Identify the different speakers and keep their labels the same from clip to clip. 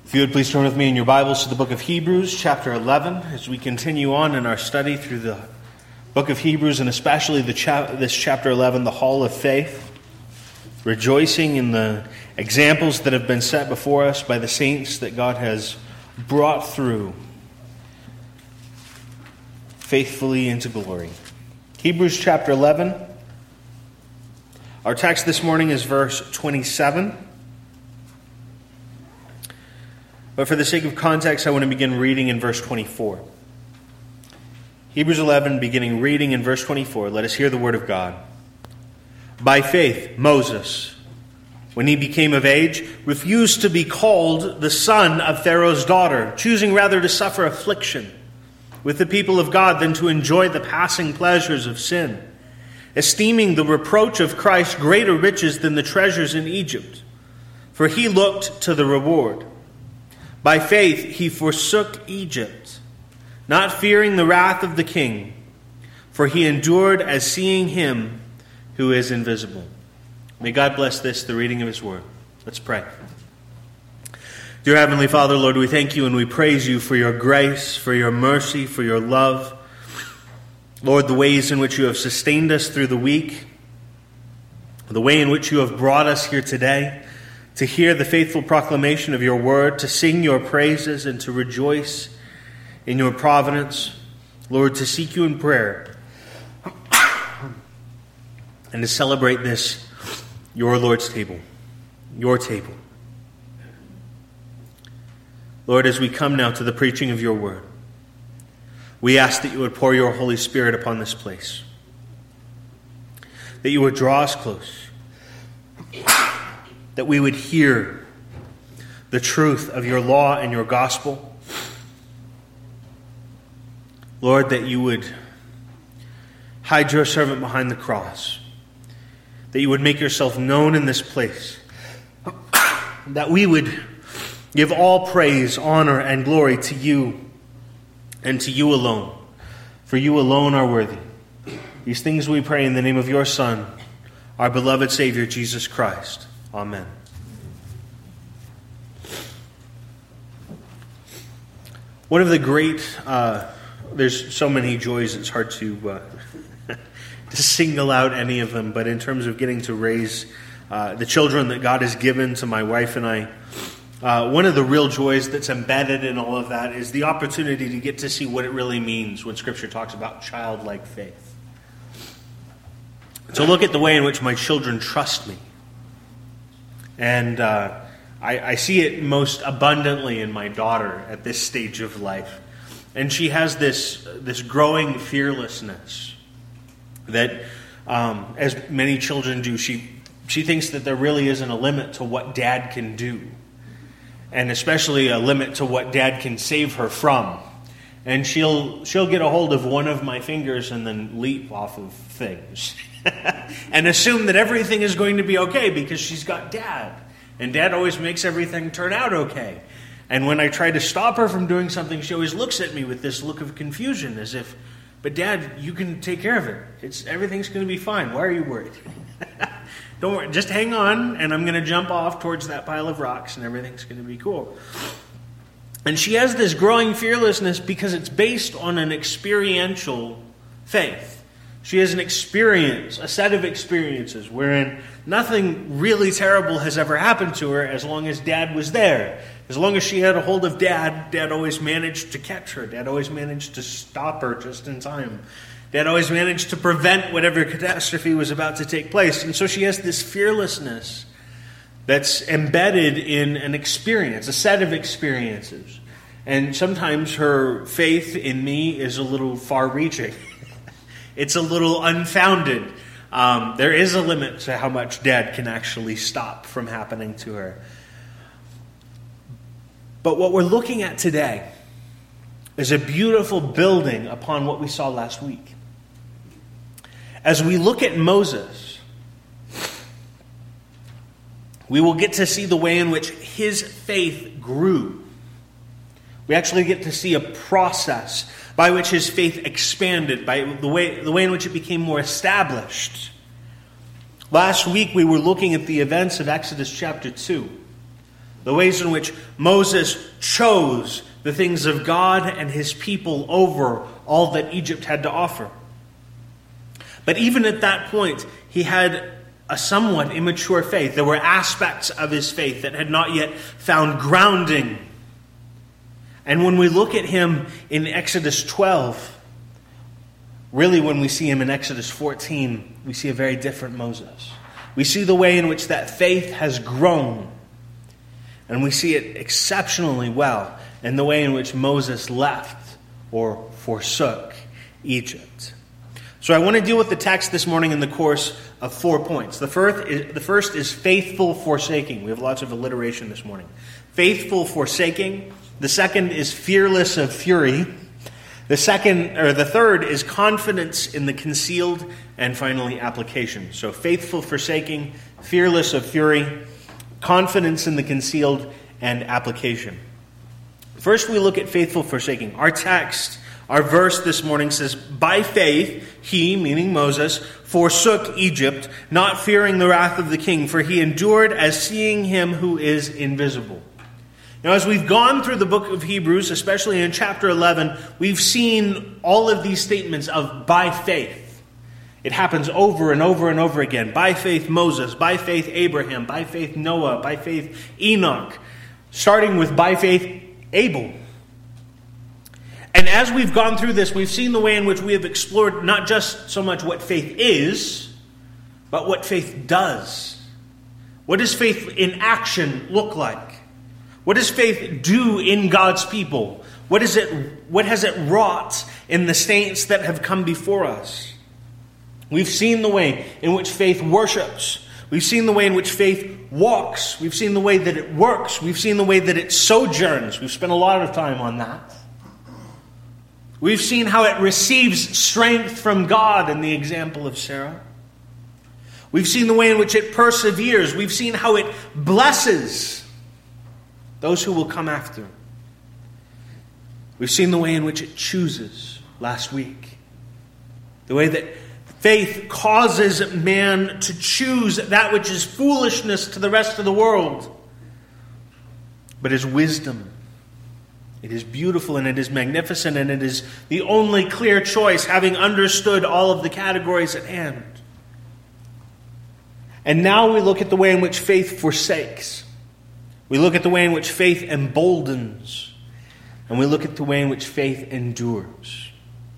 Speaker 1: If you would please turn with me in your Bibles to the book of Hebrews, chapter 11, as we continue on in our study through the book of Hebrews, and especially this chapter 11, the Hall of Faith, rejoicing in the examples that have been set before us by the saints that God has brought through faithfully into glory. Hebrews chapter 11. Our text this morning is verse 27. But for the sake of context, I want to begin reading in verse 24. Hebrews 11, beginning reading in verse 24. Let us hear the word of God. By faith, Moses, when he became of age, refused to be called the son of Pharaoh's daughter, choosing rather to suffer affliction with the people of God than to enjoy the passing pleasures of sin, esteeming the reproach of Christ greater riches than the treasures in Egypt, for he looked to the reward. By faith he forsook Egypt, not fearing the wrath of the king, for he endured as seeing him who is invisible. May God bless this, the reading of his word. Let's pray. Dear Heavenly Father, Lord, we thank you and we praise you for your grace, for your mercy, for your love. Lord, the ways in which you have sustained us through the week, the way in which you have brought us here today, to hear the faithful proclamation of your word, to sing your praises, and to rejoice in your providence. Lord, to seek you in prayer, and to celebrate this, your Lord's table, your table. Lord, as we come now to the preaching of your word, we ask that you would pour your Holy Spirit upon this place, that you would draw us close, that we would hear the truth of your law and your gospel. Lord, that you would hide your servant behind the cross, that you would make yourself known in this place, that we would give all praise, honor, and glory to you and to you alone, for you alone are worthy. These things we pray in the name of your Son, our beloved Savior, Jesus Christ. Amen. One of the great, there's so many joys, it's hard to single out any of them, but in terms of getting to raise the children that God has given to my wife and I, one of the real joys that's embedded in all of that is the opportunity to get to see what it really means when Scripture talks about childlike faith. To look at the way in which my children trust me. And I see it most abundantly in my daughter at this stage of life. And she has this growing fearlessness that, as many children do, she thinks that there really isn't a limit to what Dad can do. And especially a limit to what Dad can save her from. And she'll get a hold of one of my fingers and then leap off of things. And assume that everything is going to be okay because she's got Dad. And Dad always makes everything turn out okay. And when I try to stop her from doing something, she always looks at me with this look of confusion as if, but Dad, you can take care of it. Everything's going to be fine. Why are you worried? Don't worry. Just hang on, and I'm going to jump off towards that pile of rocks, and everything's going to be cool. And she has this growing fearlessness because it's based on an experiential faith. She has an experience, a set of experiences, wherein nothing really terrible has ever happened to her as long as Dad was there. As long as she had a hold of Dad, Dad always managed to catch her. Dad always managed to stop her just in time. Dad always managed to prevent whatever catastrophe was about to take place. And so she has this fearlessness that's embedded in an experience, a set of experiences. And sometimes her faith in me is a little far-reaching. It's a little unfounded. There is a limit to how much Dad can actually stop from happening to her. But what we're looking at today is a beautiful building upon what we saw last week. As we look at Moses, we will get to see the way in which his faith grew. We actually get to see a process by which his faith expanded, by the way in which it became more established. Last week we were looking at the events of Exodus chapter 2. the ways in which Moses chose the things of God and his people over all that Egypt had to offer. But even at that point, he had a somewhat immature faith. There were aspects of his faith that had not yet found grounding. And when we look at him in Exodus 12, really when we see him in Exodus 14, we see a very different Moses. We see the way in which that faith has grown. And we see it exceptionally well in the way in which Moses left or forsook Egypt. So I want to deal with the text this morning in the course of 4 points. The first is faithful forsaking. We have lots of alliteration this morning. Faithful forsaking. The second is fearless of fury. The third is confidence in the concealed, and finally application. So faithful forsaking, fearless of fury, confidence in the concealed, and application. First we look at faithful forsaking. Our text, our verse this morning says, by faith he, meaning Moses, forsook Egypt, not fearing the wrath of the king, for he endured as seeing him who is invisible. Now, as we've gone through the book of Hebrews, especially in chapter 11, we've seen all of these statements of by faith. It happens over and over and over again. By faith Moses, by faith Abraham, by faith Noah, by faith Enoch, starting with by faith Abel. And as we've gone through this, we've seen the way in which we have explored not just so much what faith is, but what faith does. What does faith in action look like? What does faith do in God's people? What has it wrought in the saints that have come before us? We've seen the way in which faith worships. We've seen the way in which faith walks. We've seen the way that it works. We've seen the way that it sojourns. We've spent a lot of time on that. We've seen how it receives strength from God in the example of Sarah. We've seen the way in which it perseveres. We've seen how it blesses those who will come after. We've seen the way in which it chooses last week. The way that faith causes man to choose that which is foolishness to the rest of the world, but is wisdom. It is beautiful and it is magnificent and it is the only clear choice, having understood all of the categories at hand. And now we look at the way in which faith forsakes. We look at the way in which faith emboldens. And we look at the way in which faith endures.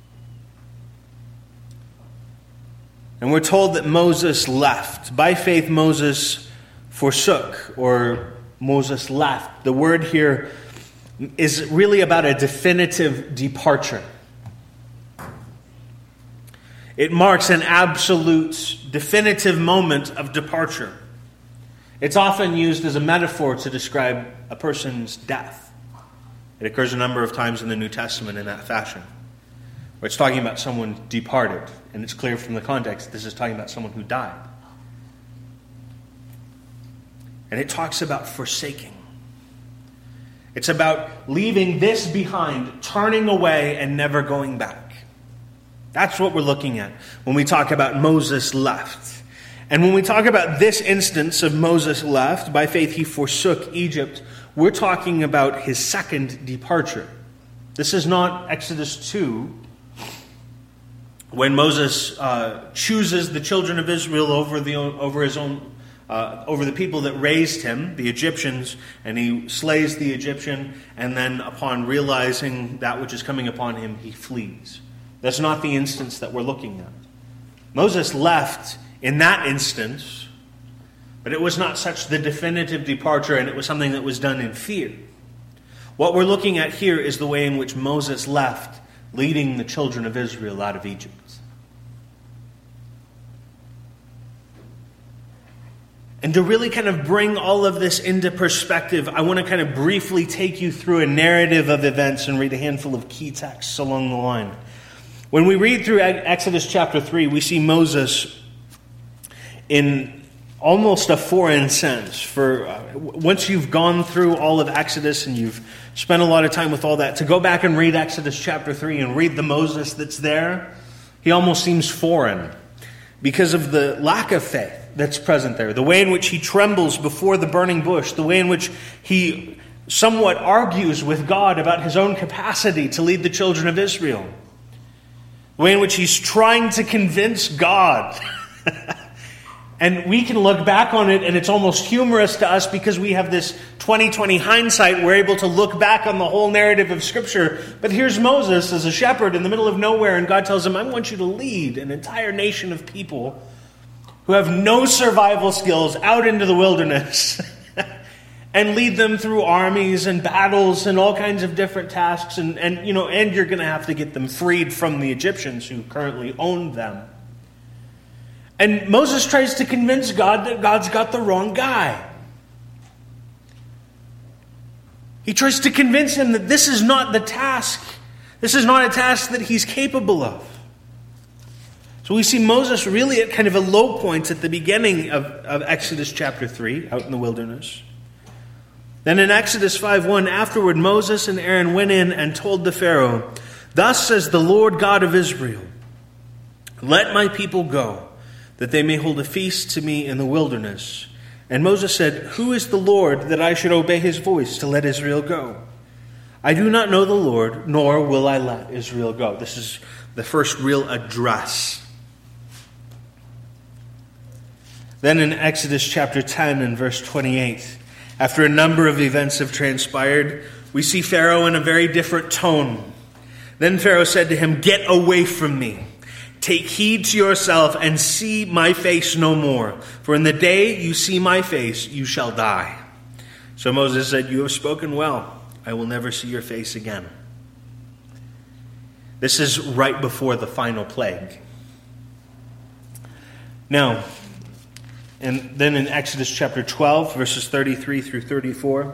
Speaker 1: And we're told that Moses left. By faith, Moses forsook, or Moses left. The word here is really about a definitive departure. It marks an absolute, definitive moment of departure. It's often used as a metaphor to describe a person's death. It occurs a number of times in the New Testament in that fashion, where it's talking about someone departed, and it's clear from the context this is talking about someone who died. And it talks about forsaking. It's about leaving this behind, turning away, and never going back. That's what we're looking at when we talk about Moses left. And when we talk about this instance of Moses left, by faith he forsook Egypt, we're talking about his second departure. This is not Exodus 2, when Moses chooses the children of Israel over the people that raised him, the Egyptians, and he slays the Egyptian, and then upon realizing that which is coming upon him, he flees. That's not the instance that we're looking at. Moses left in that instance, but it was not such the definitive departure, and it was something that was done in fear. What we're looking at here is the way in which Moses left, leading the children of Israel out of Egypt. And to really kind of bring all of this into perspective, I want to kind of briefly take you through a narrative of events and read a handful of key texts along the line. When we read through Exodus chapter 3, we see Moses in almost a foreign sense. Once you've gone through all of Exodus and you've spent a lot of time with all that, to go back and read Exodus chapter 3 and read the Moses that's there, he almost seems foreign because of the lack of faith. that's present there, the way in which he trembles before the burning bush, the way in which he somewhat argues with God about his own capacity to lead the children of Israel, the way in which he's trying to convince God. And we can look back on it and it's almost humorous to us because we have this 20/20 hindsight. We're able to look back on the whole narrative of Scripture. But here's Moses as a shepherd in the middle of nowhere, and God tells him, I want you to lead an entire nation of people who have no survival skills out into the wilderness and lead them through armies and battles and all kinds of different tasks. And you're going to have to get them freed from the Egyptians who currently own them. And Moses tries to convince God that God's got the wrong guy. He tries to convince him that this is not the task. This is not a task that he's capable of. So we see Moses really at kind of a low point at the beginning of Exodus chapter 3, out in the wilderness. Then in Exodus 5:1, afterward Moses and Aaron went in and told the Pharaoh, Thus says the Lord God of Israel, Let my people go, that they may hold a feast to me in the wilderness. And Moses said, Who is the Lord that I should obey his voice to let Israel go? I do not know the Lord, nor will I let Israel go. This is the first real address. Then in Exodus chapter 10 and verse 28, after a number of events have transpired, we see Pharaoh in a very different tone. Then Pharaoh said to him, Get away from me. Take heed to yourself and see my face no more. For in the day you see my face, you shall die. So Moses said, You have spoken well. I will never see your face again. This is right before the final plague. Now, and then in Exodus chapter 12, verses 33 through 34.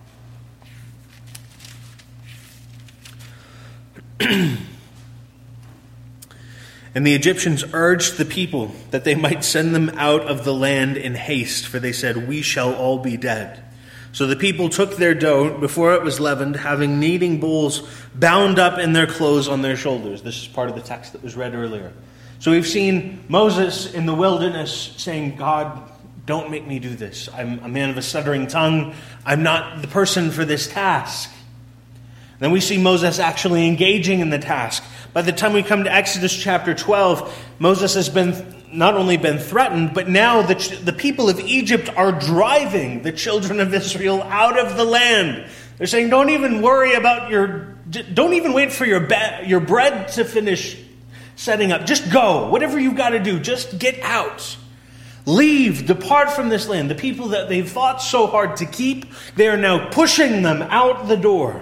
Speaker 1: And the Egyptians urged the people that they might send them out of the land in haste, for they said, We shall all be dead. So the people took their dough before it was leavened, having kneading bowls bound up in their clothes on their shoulders. This is part of the text that was read earlier. So we've seen Moses in the wilderness saying, God, don't make me do this. I'm a man of a stuttering tongue. I'm not the person for this task. Then we see Moses actually engaging in the task. By the time we come to Exodus chapter 12, Moses has not only been threatened, but now the people of Egypt are driving the children of Israel out of the land. They're saying, don't even worry about don't even wait for your bread to finish setting up. Just go. Whatever you've got to do, just get out. Leave, depart from this land. The people that they've fought so hard to keep, they are now pushing them out the door.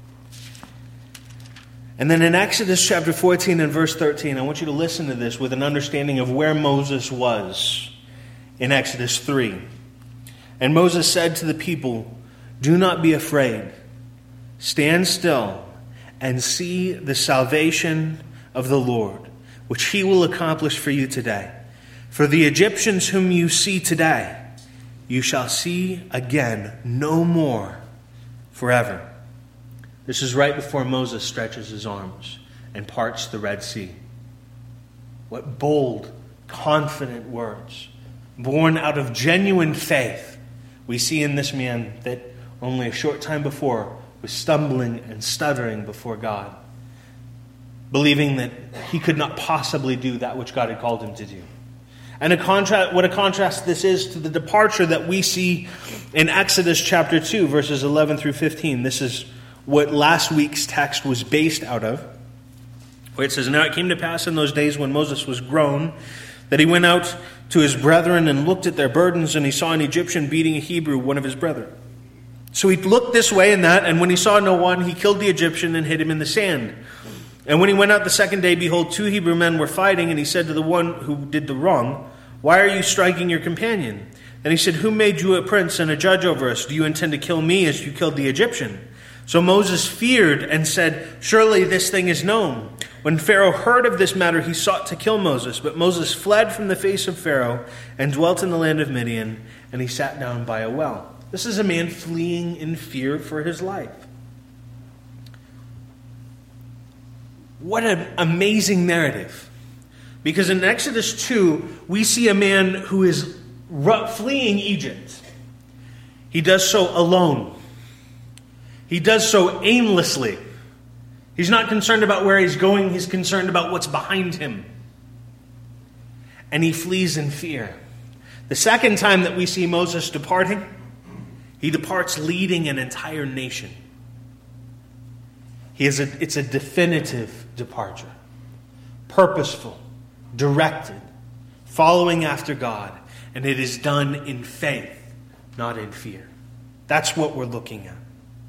Speaker 1: And then in Exodus chapter 14 and verse 13, I want you to listen to this with an understanding of where Moses was in Exodus 3. And Moses said to the people, Do not be afraid. Stand still and see the salvation of the Lord, which he will accomplish for you today. For the Egyptians whom you see today, you shall see again no more forever. This is right before Moses stretches his arms and parts the Red Sea. What bold, confident words, born out of genuine faith, we see in this man that only a short time before was stumbling and stuttering before God, believing that he could not possibly do that which God had called him to do. And what a contrast this is to the departure that we see in Exodus chapter 2, verses 11 through 15. This is what last week's text was based out of, where it says, Now it came to pass in those days when Moses was grown, that he went out to his brethren and looked at their burdens, and he saw an Egyptian beating a Hebrew, one of his brethren. So he looked this way and that, and when he saw no one, he killed the Egyptian and hid him in the sand. And when he went out the second day, behold, 2 Hebrew men were fighting, and he said to the one who did the wrong, Why are you striking your companion? And he said, Who made you a prince and a judge over us? Do you intend to kill me as you killed the Egyptian? So Moses feared and said, Surely this thing is known. When Pharaoh heard of this matter, he sought to kill Moses. But Moses fled from the face of Pharaoh and dwelt in the land of Midian, and he sat down by a well. This is a man fleeing in fear for his life. What an amazing narrative. Because in Exodus 2, we see a man who is fleeing Egypt, he does so alone. He does so aimlessly. He's not concerned about where he's going. He's concerned about what's behind him. And he flees in fear. The second time that we see Moses departing, he departs leading an entire nation. It's a definitive departure. Purposeful, directed, following after God. And it is done in faith, not in fear. That's what we're looking at.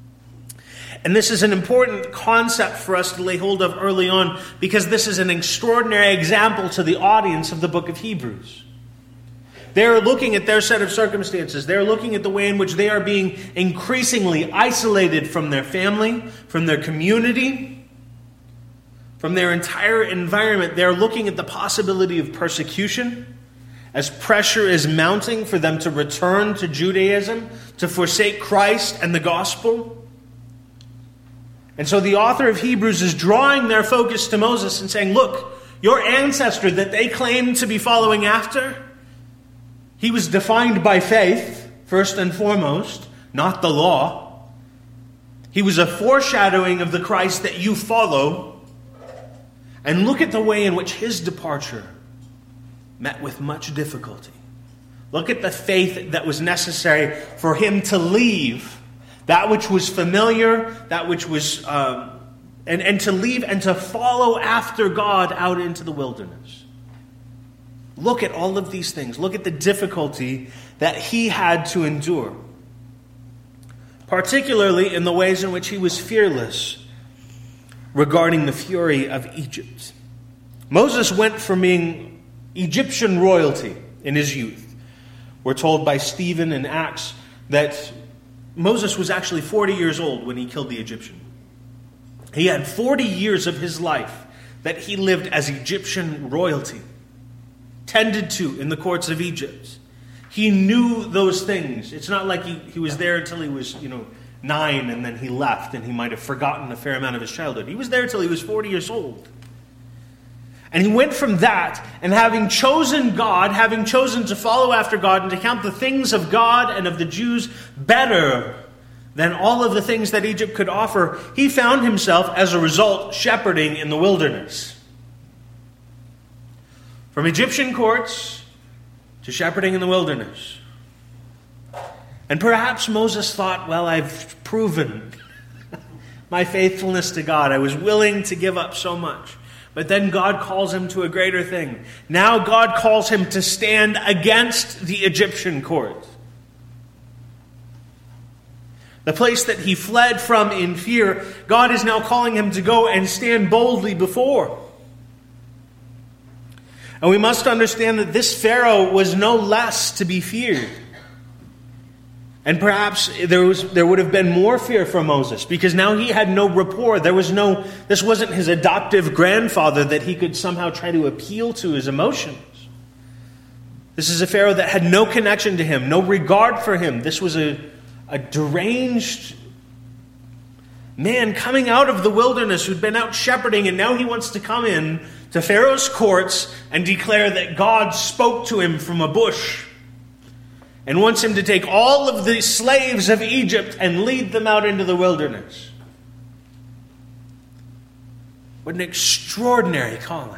Speaker 1: And this is an important concept for us to lay hold of early on, because this is an extraordinary example to the audience of the book of Hebrews. They're looking at their set of circumstances. They're looking at the way in which they are being increasingly isolated from their family, from their community, from their entire environment. They're looking at the possibility of persecution as pressure is mounting for them to return to Judaism, to forsake Christ and the gospel. And so the author of Hebrews is drawing their focus to Moses and saying, look, your ancestor that they claim to be following after, he was defined by faith, first and foremost, not the law. He was a foreshadowing of the Christ that you follow. And look at the way in which his departure met with much difficulty. Look at the faith that was necessary for him to leave that which was familiar, that which was, and to leave and to follow after God out into the wilderness. Look at all of these things. Look at the difficulty that he had to endure. Particularly in the ways in which he was fearless regarding the fury of Egypt. Moses went from being Egyptian royalty in his youth. We're told by Stephen in Acts that Moses was actually 40 years old when he killed the Egyptian. He had 40 years of his life that he lived as Egyptian royalty, tended to in the courts of Egypt. He knew those things. It's not like he was there until he was, 9 and then he left and he might have forgotten a fair amount of his childhood. He was there until he was 40 years old. And he went from that, and having chosen God, having chosen to follow after God and to count the things of God and of the Jews better than all of the things that Egypt could offer, he found himself, as a result, shepherding in the wilderness. From Egyptian courts to shepherding in the wilderness. And perhaps Moses thought, well, I've proven my faithfulness to God. I was willing to give up so much. But then God calls him to a greater thing. Now God calls him to stand against the Egyptian court. The place that he fled from in fear, God is now calling him to go and stand boldly before. And we must understand that this Pharaoh was no less to be feared. And perhaps there would have been more fear for Moses, because now he had no rapport. This wasn't his adoptive grandfather that he could somehow try to appeal to his emotions. This is a Pharaoh that had no connection to him, no regard for him. This was a deranged man coming out of the wilderness who'd been out shepherding, and now he wants to come in to Pharaoh's courts and declare that God spoke to him from a bush. And wants him to take all of the slaves of Egypt and lead them out into the wilderness. What an extraordinary calling.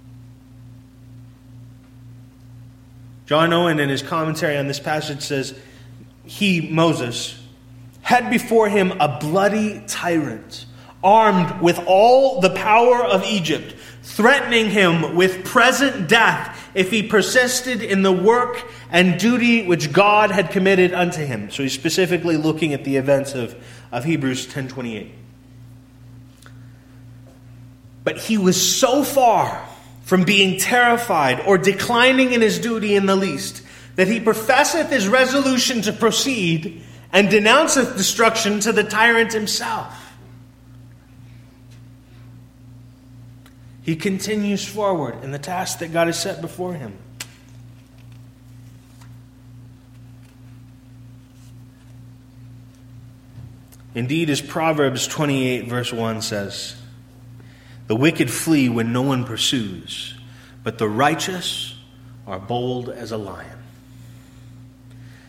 Speaker 1: John Owen, in his commentary on this passage, says, he, Moses, had before him a bloody tyrant, armed with all the power of Egypt, threatening him with present death if he persisted in the work and duty which God had committed unto him. So he's specifically looking at the events of Hebrews 10:28. But he was so far from being terrified or declining in his duty in the least, that he professeth his resolution to proceed, and denounceth destruction to the tyrant himself. He continues forward in the task that God has set before him. Indeed, as Proverbs 28 verse 1 says, the wicked flee when no one pursues, but the righteous are bold as a lion.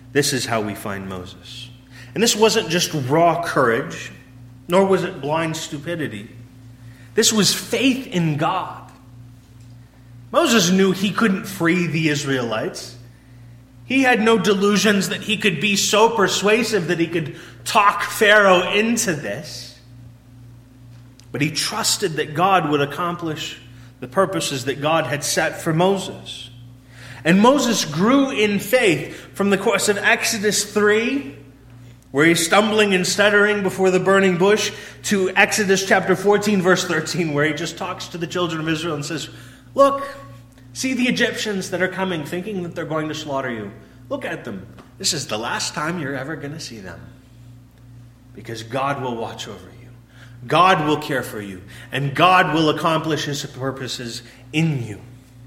Speaker 1: This is how we find Moses. And this wasn't just raw courage, nor was it blind stupidity. This was faith in God. Moses knew he couldn't free the Israelites. He had no delusions that he could be so persuasive that he could talk Pharaoh into this. But he trusted that God would accomplish the purposes that God had set for Moses. And Moses grew in faith from the course of Exodus 3, where he's stumbling and stuttering before the burning bush, to Exodus chapter 14, verse 13, where he just talks to the children of Israel and says, "Look, see the Egyptians that are coming, thinking that they're going to slaughter you. Look at them. This is the last time you're ever going to see them. Because God will watch over you. God will care for you. And God will accomplish His purposes in you."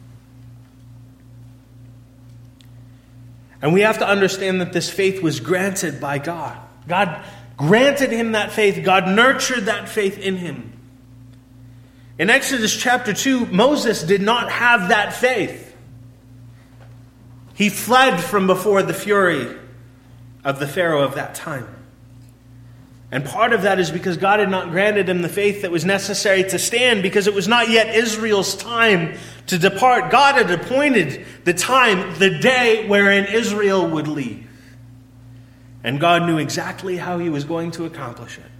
Speaker 1: And we have to understand that this faith was granted by God. God granted him that faith. God nurtured that faith in him. In Exodus chapter 2, Moses did not have that faith. He fled from before the fury of the Pharaoh of that time. And part of that is because God had not granted him the faith that was necessary to stand, because it was not yet Israel's time to depart. God had appointed the time, the day wherein Israel would leave. And God knew exactly how He was going to accomplish it.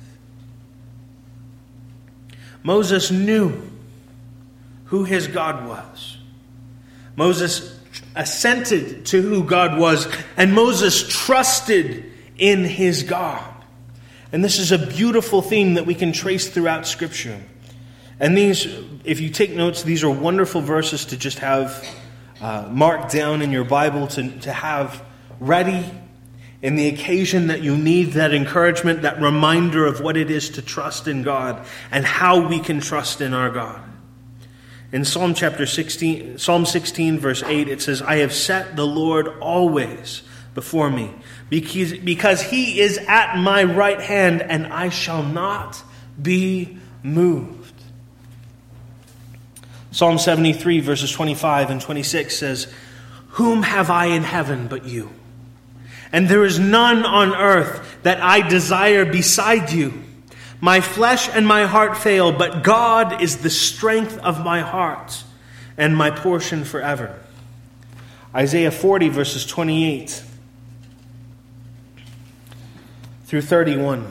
Speaker 1: Moses knew who his God was. Moses assented to who God was, and Moses trusted in his God. And this is a beautiful theme that we can trace throughout Scripture. And these, if you take notes, these are wonderful verses to just have marked down in your Bible, to have ready in the occasion that you need that encouragement, that reminder of what it is to trust in God and how we can trust in our God. In Psalm 16, verse 8, it says, "I have set the Lord always before me, because He is at my right hand, and I shall not be moved." Psalm 73, verses 25 and 26 says, "Whom have I in heaven but you? And there is none on earth that I desire beside you. My flesh and my heart fail, but God is the strength of my heart and my portion forever." Isaiah 40, verses 28 through 31.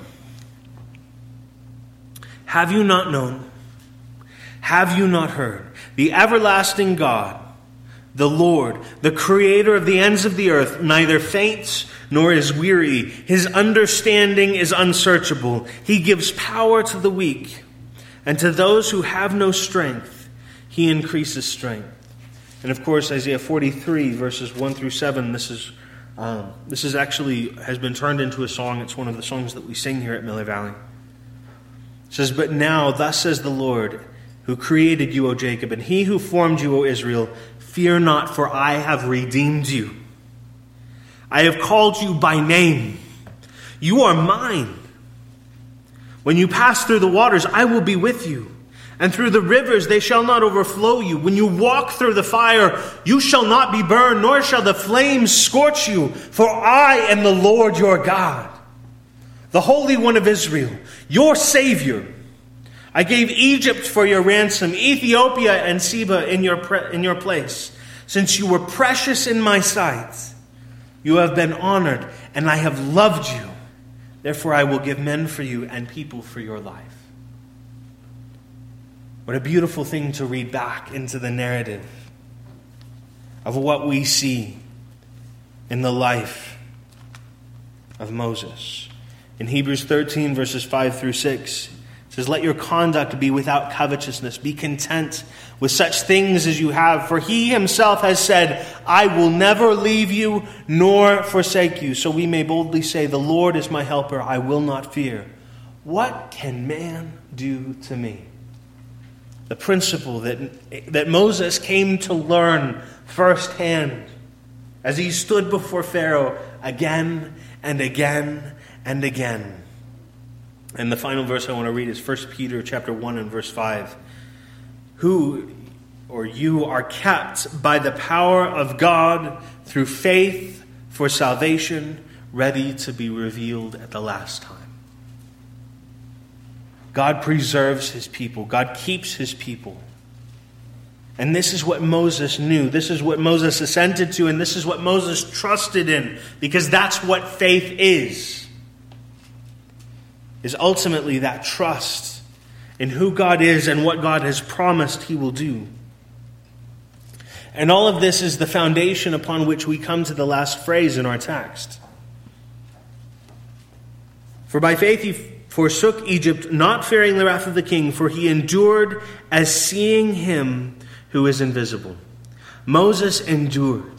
Speaker 1: "Have you not known? Have you not heard? The everlasting God, the Lord, the creator of the ends of the earth, neither faints nor is weary. His understanding is unsearchable. He gives power to the weak, and to those who have no strength, He increases strength." And of course, Isaiah 43, verses 1 through 7, this is actually has been turned into a song. It's one of the songs that we sing here at Miller Valley. It says, "But now, thus says the Lord, who created you, O Jacob, and He who formed you, O Israel, fear not, for I have redeemed you. I have called you by name. You are mine. When you pass through the waters, I will be with you. And through the rivers, they shall not overflow you. When you walk through the fire, you shall not be burned, nor shall the flames scorch you. For I am the Lord your God, the Holy One of Israel, your Savior. I gave Egypt for your ransom, Ethiopia and Seba in your place. Since you were precious in my sight, you have been honored, and I have loved you. Therefore I will give men for you and people for your life." What a beautiful thing to read back into the narrative of what we see in the life of Moses. In Hebrews 13, verses 5 through 6, it says, "Let your conduct be without covetousness. Be content with such things as you have. For He Himself has said, I will never leave you nor forsake you. So we may boldly say, the Lord is my helper. I will not fear. What can man do to me?" The principle that Moses came to learn firsthand as he stood before Pharaoh again and again and again. And the final verse I want to read is 1 Peter chapter 1 and verse 5. "You are kept by the power of God through faith for salvation, ready to be revealed at the last time. God preserves his people. God keeps his people. And this is what Moses knew. This is what Moses assented to, and this is what Moses trusted in, because that's what faith is ultimately that trust in who God is and what God has promised he will do. And all of this is the foundation upon which we come to the last phrase in our text. For by faith he forsook Egypt, not fearing the wrath of the king, for he endured as seeing him who is invisible. Moses endured.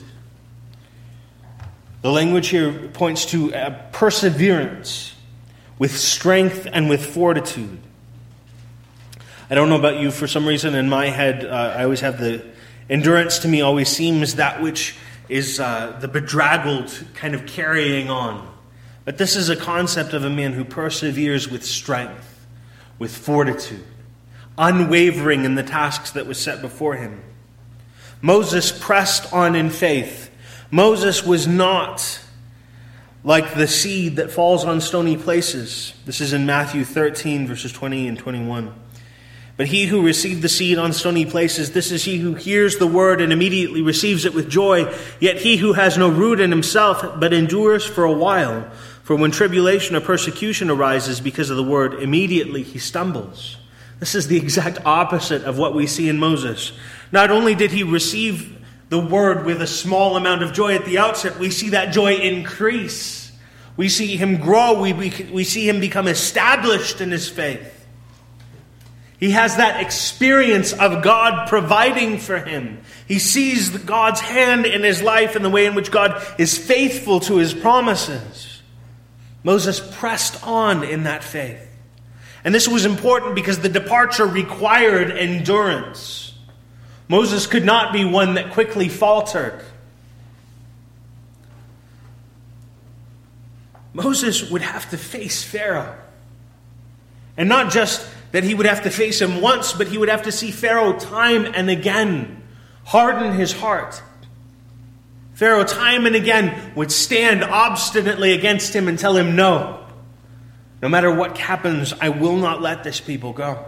Speaker 1: The language here points to perseverance with strength and with fortitude. I don't know about you, for some reason in my head, I always have the endurance to me always seems that which is the bedraggled kind of carrying on. But this is a concept of a man who perseveres with strength, with fortitude, unwavering in the tasks that was set before him. Moses pressed on in faith. Moses was not like the seed that falls on stony places. This is in Matthew 13, verses 20 and 21. But he who received the seed on stony places, this is he who hears the word and immediately receives it with joy. Yet he who has no root in himself, but endures for a while. For when tribulation or persecution arises because of the word, immediately he stumbles. This is the exact opposite of what we see in Moses. Not only did he receive the word with a small amount of joy at the outset, we see that joy increase. We see him grow. We see him become established in his faith. He has that experience of God providing for him. He sees God's hand in his life and the way in which God is faithful to his promises. Moses pressed on in that faith. And this was important because the departure required endurance. Moses could not be one that quickly faltered. Moses would have to face Pharaoh. And not just that he would have to face him once, but he would have to see Pharaoh time and again harden his heart. Pharaoh time and again would stand obstinately against him and tell him, no matter what happens, I will not let this people go.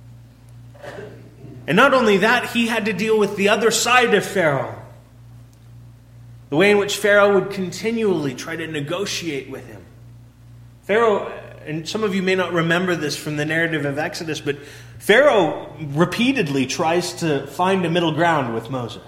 Speaker 1: And not only that, he had to deal with the other side of Pharaoh. The way in which Pharaoh would continually try to negotiate with him. Pharaoh, and some of you may not remember this from the narrative of Exodus, but Pharaoh repeatedly tries to find a middle ground with Moses.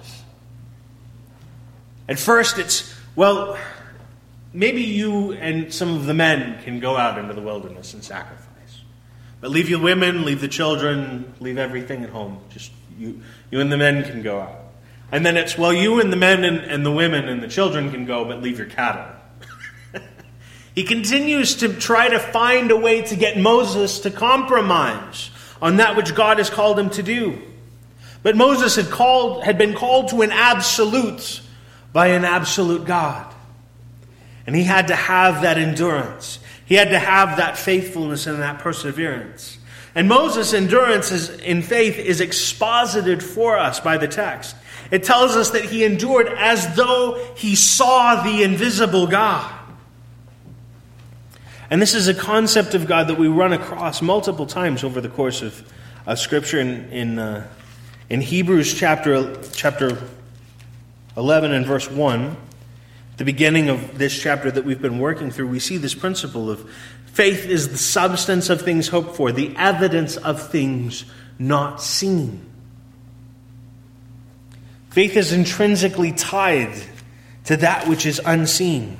Speaker 1: At first it's, well, maybe you and some of the men can go out into the wilderness and sacrifice. But leave your women, leave the children, leave everything at home. Just you and the men can go out. And then it's, well, you and the men and the women and the children can go, but leave your cattle. He continues to try to find a way to get Moses to compromise on that which God has called him to do. But Moses had been called to an absolute by an absolute God. And he had to have that endurance. He had to have that faithfulness and that perseverance. And Moses' endurance in faith is exposited for us by the text. It tells us that he endured as though he saw the invisible God. And this is a concept of God that we run across multiple times over the course of Scripture. In Hebrews chapter 11 and verse 1, the beginning of this chapter that we've been working through, we see this principle of faith is the substance of things hoped for, the evidence of things not seen. Faith is intrinsically tied to that which is unseen.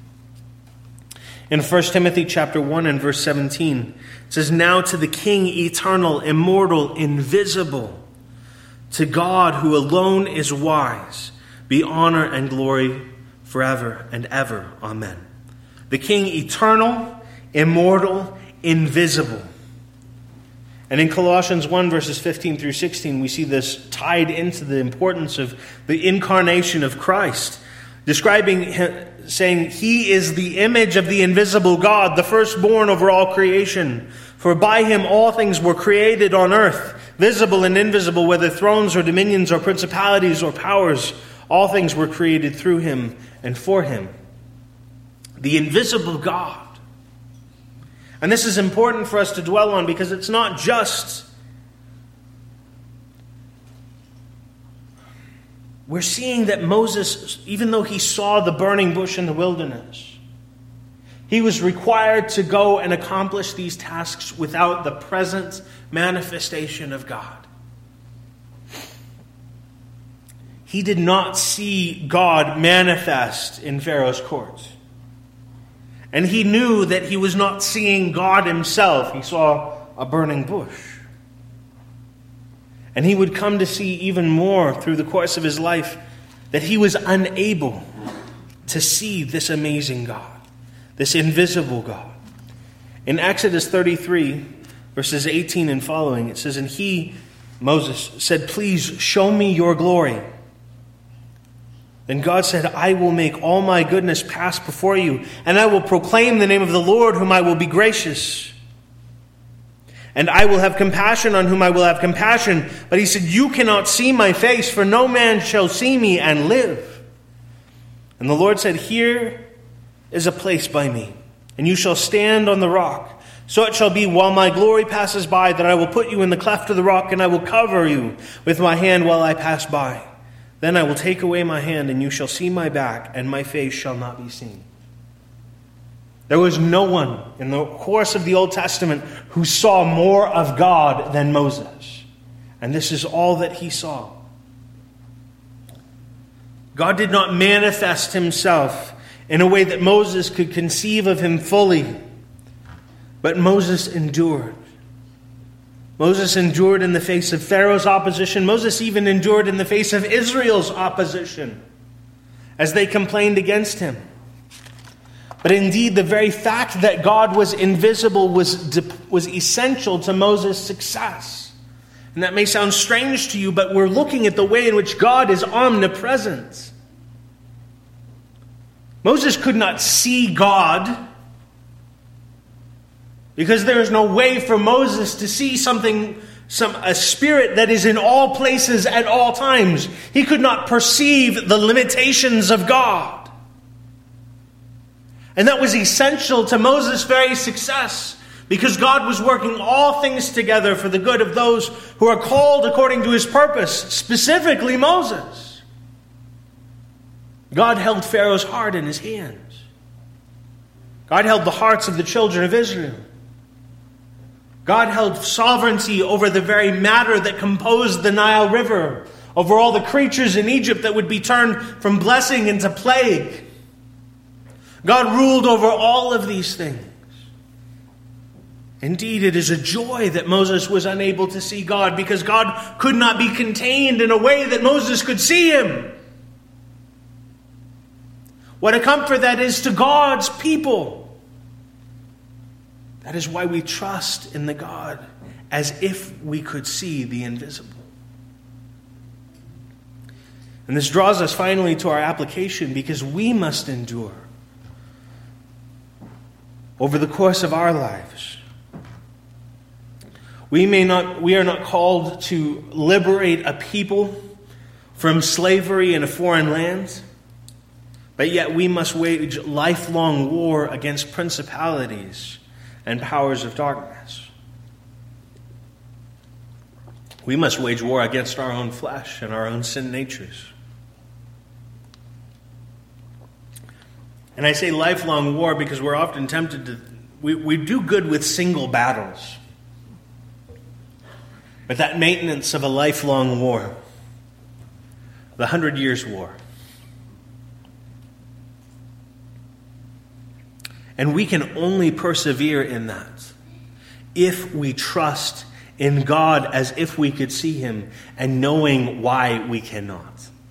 Speaker 1: In 1 Timothy chapter 1 and verse 17, it says, "Now to the King, eternal, immortal, invisible, to God who alone is wise, be honor and glory forever and ever. Amen." The King, eternal, immortal, invisible. And in Colossians 1 verses 15 through 16, we see this tied into the importance of the incarnation of Christ, describing him, saying, "He is the image of the invisible God, the firstborn over all creation. For by him all things were created on earth, visible and invisible, whether thrones or dominions or principalities or powers. All things were created through him and for him." the invisible God. And this is important for us to dwell on because it's not just... We're seeing that Moses, even though he saw the burning bush in the wilderness, he was required to go and accomplish these tasks without the present manifestation of God. He did not see God manifest in Pharaoh's court. And he knew that he was not seeing God himself. He saw a burning bush. And he would come to see even more through the course of his life that he was unable to see this amazing God, this invisible God. In Exodus 33, verses 18 and following, it says, "And he, Moses, said, 'Please show me your glory.' Then God said, 'I will make all my goodness pass before you, and I will proclaim the name of the Lord, whom I will be gracious. And I will have compassion on whom I will have compassion.' But he said, 'You cannot see my face, for no man shall see me and live.' And the Lord said, 'Here is a place by me, and you shall stand on the rock. So it shall be while my glory passes by that I will put you in the cleft of the rock, and I will cover you with my hand while I pass by. Then I will take away my hand, and you shall see my back, and my face shall not be seen.'" There was no one in the course of the Old Testament who saw more of God than Moses. And this is all that he saw. God did not manifest himself in a way that Moses could conceive of him fully. But Moses endured. Moses endured in the face of Pharaoh's opposition. Moses even endured in the face of Israel's opposition as they complained against him. But indeed, the very fact that God was invisible was essential to Moses' success. And that may sound strange to you, but we're looking at the way in which God is omnipresent. Moses could not see God because there is no way for Moses to see a spirit that is in all places at all times. He could not perceive the limitations of God. And that was essential to Moses' very success, because God was working all things together for the good of those who are called according to his purpose, specifically Moses. God held Pharaoh's heart in his hands. God held the hearts of the children of Israel. God held sovereignty over the very matter that composed the Nile River, over all the creatures in Egypt that would be turned from blessing into plague. God ruled over all of these things. Indeed, it is a joy that Moses was unable to see God, because God could not be contained in a way that Moses could see him. What a comfort that is to God's people. That is why we trust in the God as if we could see the invisible. And this draws us finally to our application, because we must endure over the course of our lives. We are not called to liberate a people from slavery in a foreign land, but yet we must wage lifelong war against principalities and powers of darkness. We must wage war against our own flesh and our own sin natures. And I say lifelong war because we're often tempted to... We do good with single battles. But that maintenance of a lifelong war, the 100 Years' War. And we can only persevere in that if we trust in God as if we could see him, and knowing why we cannot.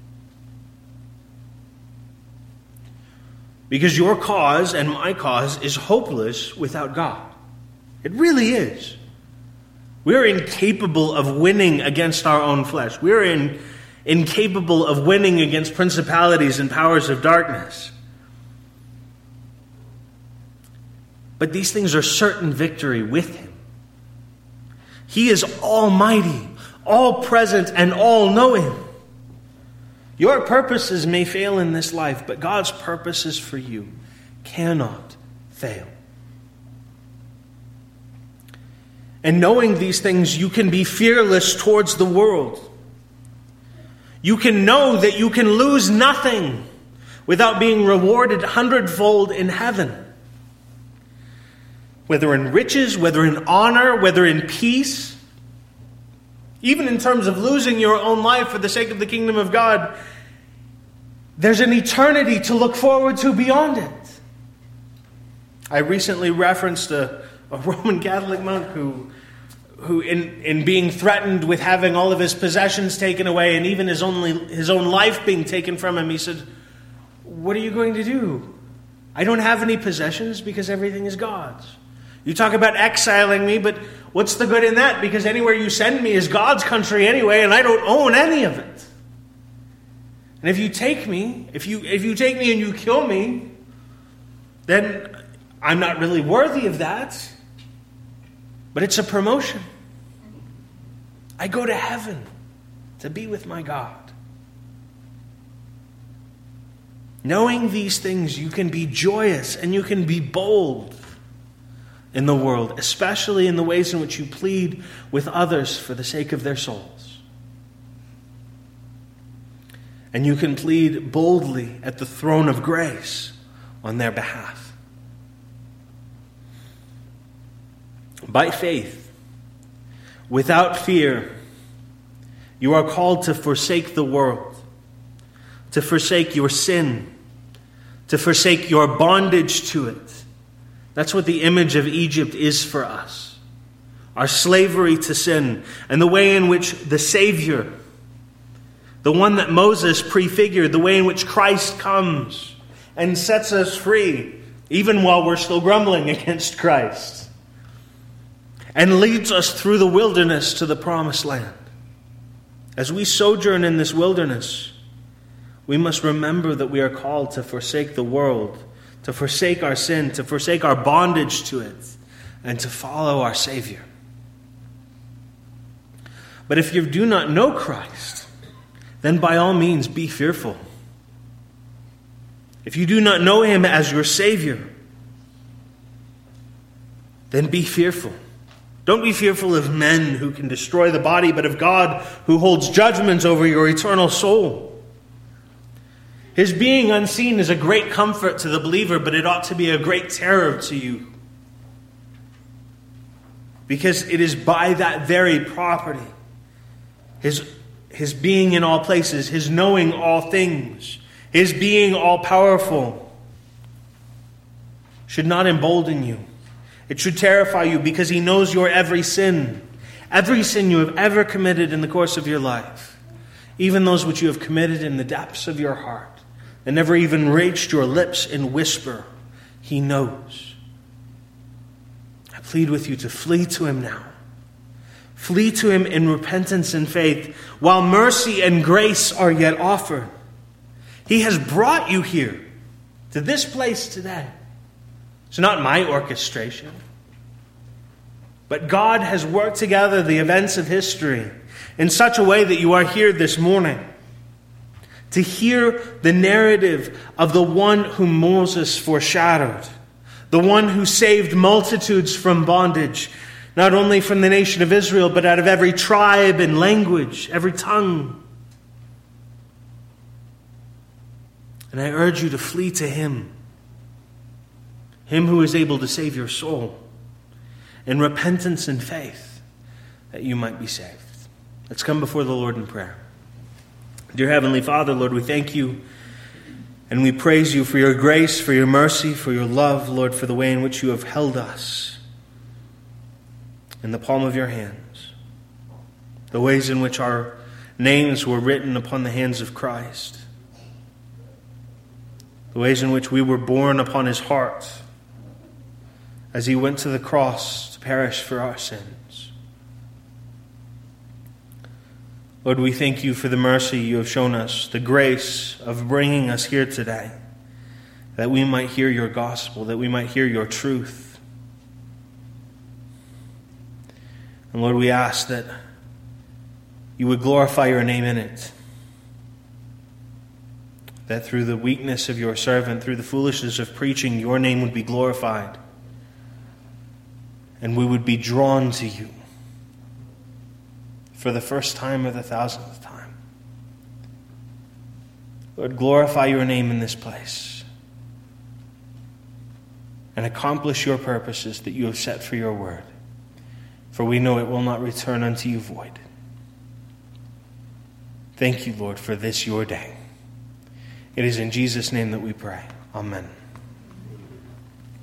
Speaker 1: Because your cause and my cause is hopeless without God. It really is. We're incapable of winning against our own flesh. We're incapable of winning against principalities and powers of darkness. But these things are certain victory with him. He is almighty, all-present, and all-knowing. Your purposes may fail in this life, but God's purposes for you cannot fail. And knowing these things, you can be fearless towards the world. You can know that you can lose nothing without being rewarded hundredfold in heaven. Whether in riches, whether in honor, whether in peace, even in terms of losing your own life for the sake of the kingdom of God, there's an eternity to look forward to beyond it. I recently referenced a Roman Catholic monk who in being threatened with having all of his possessions taken away and even his own life being taken from him, he said, "What are you going to do? I don't have any possessions because everything is God's. You talk about exiling me, but what's the good in that? Because anywhere you send me is God's country anyway, and I don't own any of it. And if you take me, if you take me and you kill me, then I'm not really worthy of that. But it's a promotion. I go to heaven to be with my God." Knowing these things, you can be joyous and you can be bold in the world, especially in the ways in which you plead with others for the sake of their souls. And you can plead boldly at the throne of grace on their behalf. By faith, without fear, you are called to forsake the world, to forsake your sin, to forsake your bondage to it. That's what the image of Egypt is for us. Our slavery to sin, and the way in which the Savior, the one that Moses prefigured, the way in which Christ comes and sets us free, even while we're still grumbling against Christ, and leads us through the wilderness to the promised land. As we sojourn in this wilderness, we must remember that we are called to forsake the world, to forsake our sin, to forsake our bondage to it, and to follow our Savior. But if you do not know Christ, then by all means be fearful. If you do not know Him as your Savior, then be fearful. Don't be fearful of men who can destroy the body, but of God who holds judgments over your eternal soul. His being unseen is a great comfort to the believer, but it ought to be a great terror to you. Because it is by that very property, His being in all places, His knowing all things, His being all powerful, should not embolden you. It should terrify you because He knows your every sin you have ever committed in the course of your life, even those which you have committed in the depths of your heart and never even reached your lips in whisper. He knows. I plead with you to flee to Him now. Flee to Him in repentance and faith while mercy and grace are yet offered. He has brought you here to this place today. It's not my orchestration. But God has worked together the events of history in such a way that you are here this morning to hear the narrative of the one whom Moses foreshadowed, the one who saved multitudes from bondage, not only from the nation of Israel, but out of every tribe and language, every tongue. And I urge you to flee to Him, Him who is able to save your soul, in repentance and faith, that you might be saved. Let's come before the Lord in prayer. Dear Heavenly Father, Lord, we thank you and we praise you for your grace, for your mercy, for your love, Lord, for the way in which you have held us in the palm of your hands, the ways in which our names were written upon the hands of Christ, the ways in which we were borne upon His heart as He went to the cross to perish for our sins. Lord, we thank you for the mercy you have shown us, the grace of bringing us here today, that we might hear your gospel, that we might hear your truth. And Lord, we ask that you would glorify your name in it. that through the weakness of your servant, through the foolishness of preaching, your name would be glorified, and we would be drawn to you for the first time or the 1,000th time. Lord, glorify your name in this place and accomplish your purposes that you have set for your word, for we know it will not return unto you void. Thank you, Lord, for this your day. It is in Jesus' name that we pray. Amen.